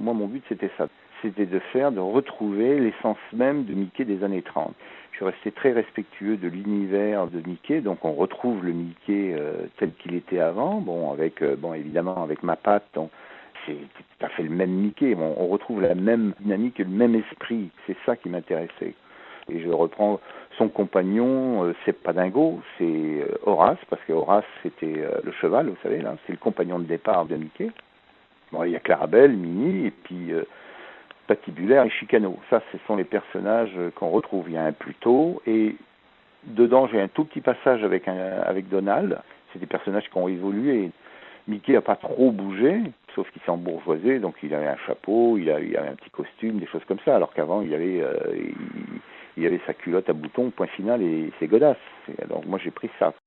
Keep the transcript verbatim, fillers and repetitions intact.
Moi, mon but, c'était ça. C'était de faire, de retrouver l'essence même de Mickey des années trente. Je suis resté très respectueux de l'univers de Mickey, donc on retrouve le Mickey euh, tel qu'il était avant, bon, avec, euh, bon, évidemment, avec ma patte, donc c'est tout à fait le même Mickey, bon, on retrouve la même dynamique et le même esprit, c'est ça qui m'intéressait. Et je reprends son compagnon, euh, c'est pas Dingo, c'est euh, Horace, parce que Horace c'était euh, le cheval, vous savez, là, c'est le compagnon de départ de Mickey. Bon, il y a Clarabelle, Minnie, et puis euh, Patibulaire et Chicano. Ça, ce sont les personnages qu'on retrouve. Il y a un Pluto, et dedans, j'ai un tout petit passage avec, un, avec Donald. C'est des personnages qui ont évolué. Mickey n'a pas trop bougé, sauf qu'il s'est embourgeoisé, donc il avait un chapeau, il, a, il avait un petit costume, des choses comme ça, alors qu'avant, il avait, euh, il, il avait sa culotte à boutons, point final, et ses godasses. Donc moi, j'ai pris ça.